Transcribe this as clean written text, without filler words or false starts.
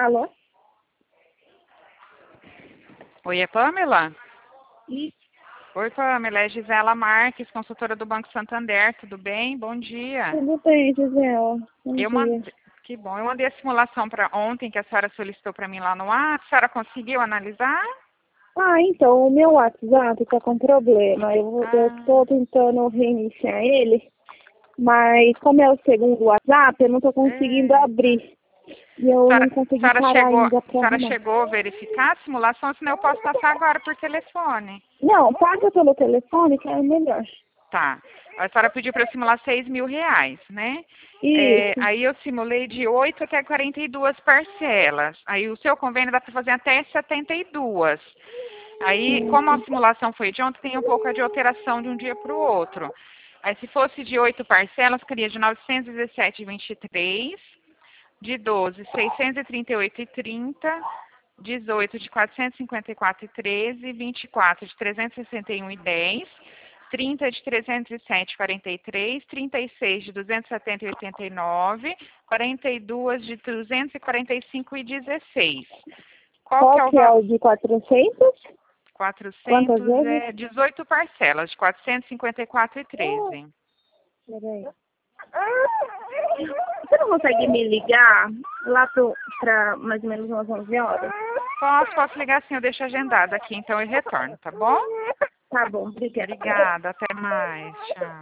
Alô? Oi, é Pamela? Isso. Oi, Pamela, é Gisela Marques, consultora do Banco Santander, tudo bem? Bom dia. Tudo bem, Gisela? Bom Eu dia. mandei, que bom, eu mandei a simulação para ontem que a senhora solicitou para mim lá no ar. A senhora conseguiu analisar? Então, o meu WhatsApp tá com problema. Eu Ah, tô tentando reiniciar ele, mas como é o segundo WhatsApp, eu não tô conseguindo eita. abrir. E eu não consegui parar ainda A pra senhora arrumar. chegou a verificar a simulação, senão eu posso passar agora por telefone. Não, paga pelo telefone que é melhor. Tá. A senhora pediu para eu simular R$ 6.000, né? Isso. Aí eu simulei de 8 até 42 parcelas. Aí o seu convênio dá para fazer até 72. Aí, como a Isso. simulação foi de ontem, tem um pouco de alteração de um dia para o outro. Aí, se fosse de 8 parcelas, ficaria de 917,23, de 12, 638,30, 18 de 454,13, 24 de 361,10, 30 de 307,43, 36 de 270,89, 42 de 245,16. Qual que Qual é o que é valor? o de 400? Quantas 400 vezes? é 18 parcelas, de 454,13. Peraí. Você não consegue me ligar lá pra mais ou menos umas 11 horas? Posso ligar sim, eu deixo agendado aqui, então eu retorno, tá bom? Tá bom, obrigada. Obrigada, até mais, tchau.